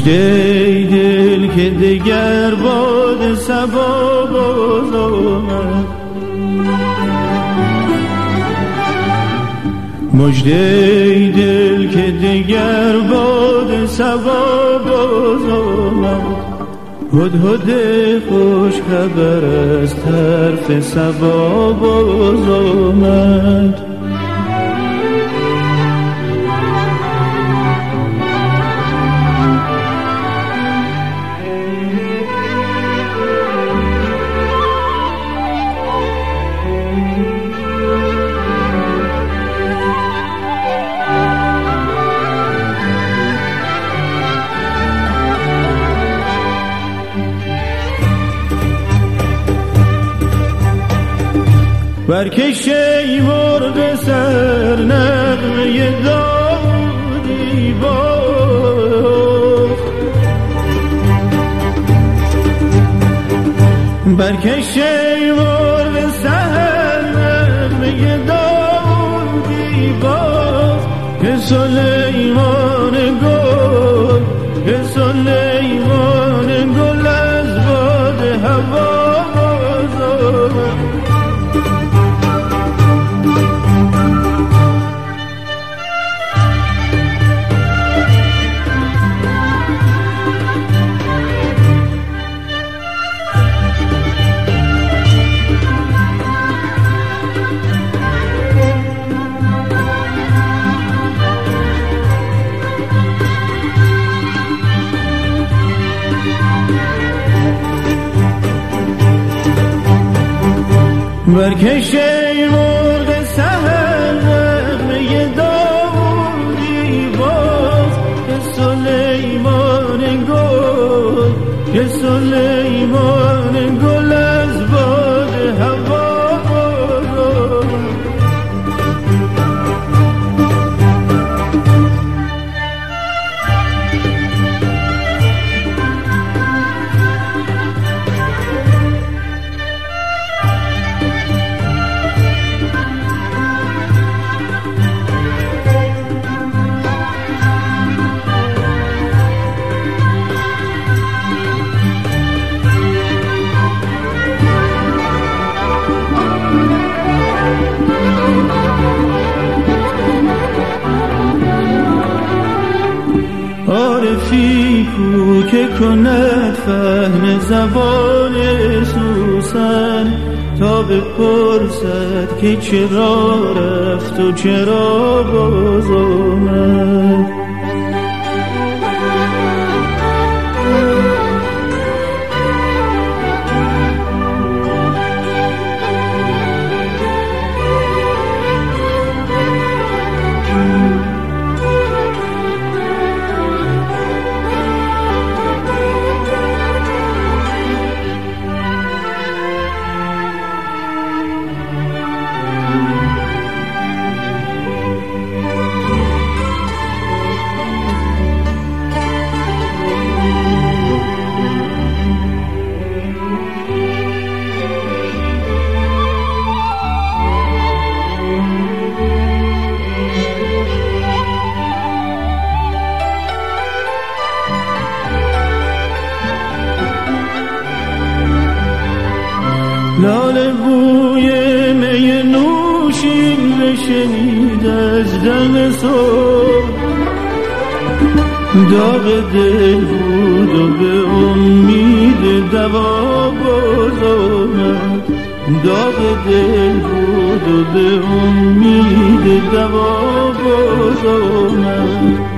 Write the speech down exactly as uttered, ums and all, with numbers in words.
مژده دل که دگر باد صبا باز آمد، مژده دل که دگر باد صبا باز آمد. هدهد خوش خبر از طرف صبا باز آمد. برکش ای مرغ سر نغمه دادی باز، برکش ای مرغ سر نغمه دادی باز، که سلیمان گل که سلیمان گل از باد هوا باز آمد. برکش ای مرغ سحر نغمه داوودی باز، که سلیمان گل که سلیمان گل از باد هوا باز آمد. عارفی کو که کند فهم زبان سوسن، تا بپرسد که چرا رفت و چرا باز آمد. لاله بوی می نوشین بشنید از دم صبح، داغ دل بود و به امید دوا باز آمد، داغ دل بود و به امید دوا باز آمد.